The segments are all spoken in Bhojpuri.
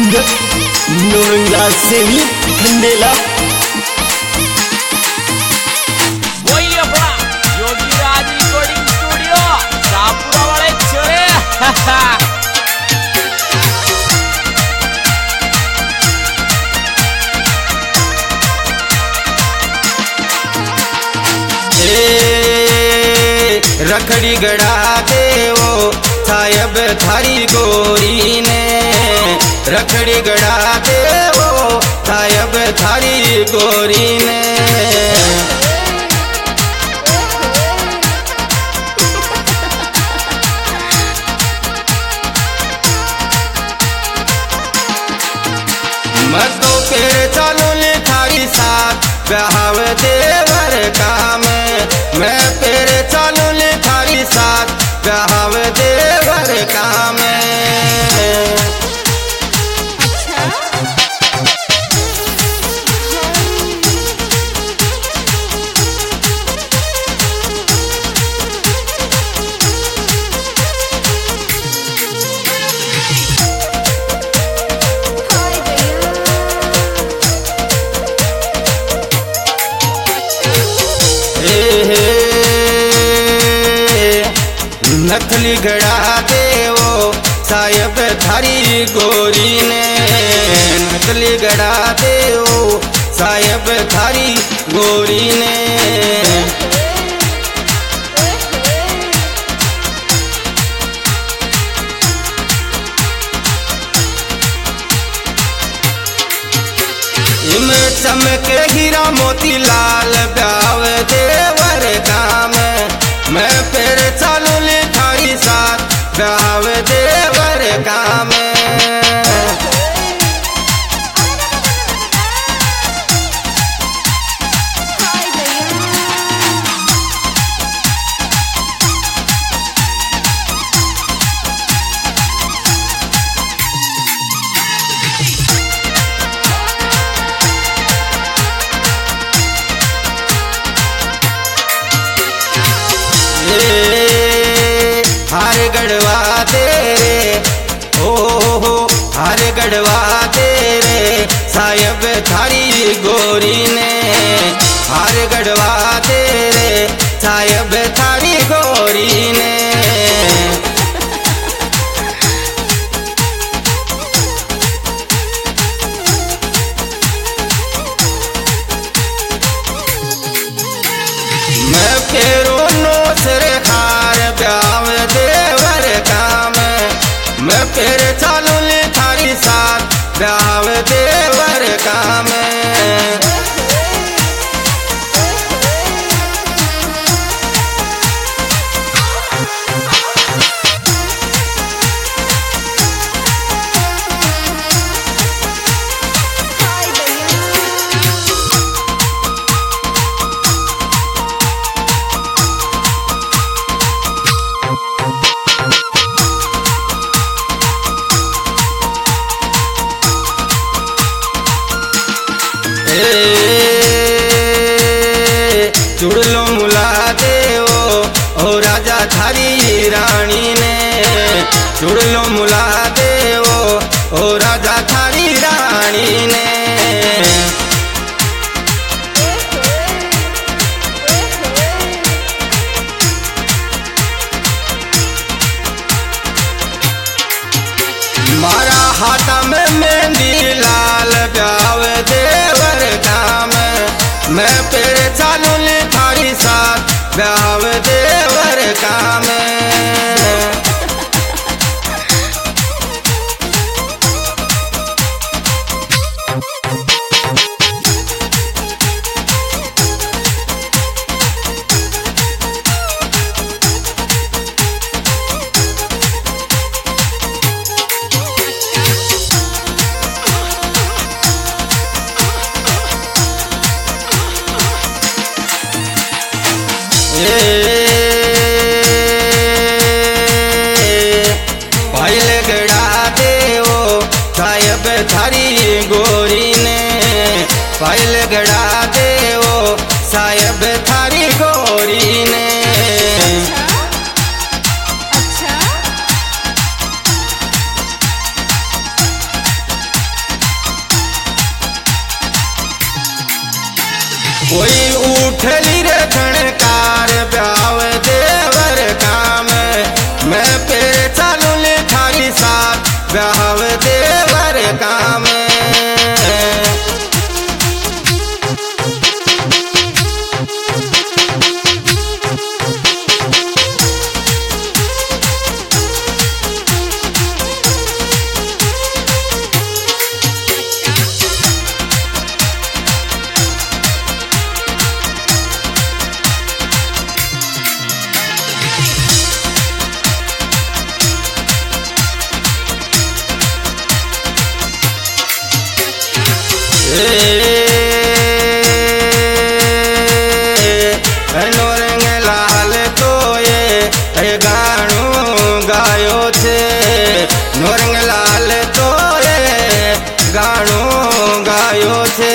सिंगर नौरंगराज से भी खंडेला। वही अपना योगीराज रिकॉर्डिंग स्टूडियो शाहपुरा वाले छोरे। रखड़ी गड़ा दे वो साहब थारी गोरी ने, रखड़ी गड़ा दे वो साहब थारी गोरी ने। मैं तो फिर चलूं थारी साथ ब्याह देवर का मैं फिर चलूं थारी साथ ब्याह देवर का नथली गड़ा दे वो साहब थारी गोरी ने, नथली गड़ा दे वो साहब थारी गोरी ने। इम चमके हीरा मोती लाल ब्याव देवर का मैं फिर चलूं थारी साथ ब्याह देवर का हार गढ़वा दे रे हो हार गढ़वा दे रे साहब थारी गोरी ने, हार गढ़वा दे रे साहब थारी गोरी ने। मैं फेरो नोसर खार ब्याव देवर का मैं फिर चलूं थारी साथ ब्याह देवर का जुड़ लो मुला दे ओ राजा थारी रानी ने, जुड़ लो मुला दे ओ राजा थारी रानी ने। मारा हाथा में मेहंदी लाल ब्याव देवर का मैं फिर चलूं थारी साथ ब्याह देवर का पायल गड़ा दे वो साहब थारी गोरी ने, पायल गड़ा दे वो साहब थारी गोरी ने। कोई उठली रे झणकार ब्याव देवर काम मैं फिर चालू ले थारी साथ ब्याव देवर काम नोरंग लाल तो ये गाणो गायो छे नोरंग लाल तो ये गाणो गायो छे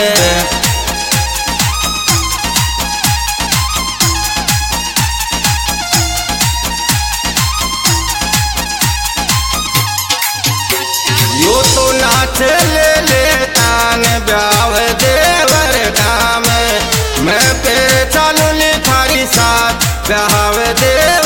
यो तो नाच ले तान ब्याव देवर काम मैं पे चालू थारी साथ ब्याव दे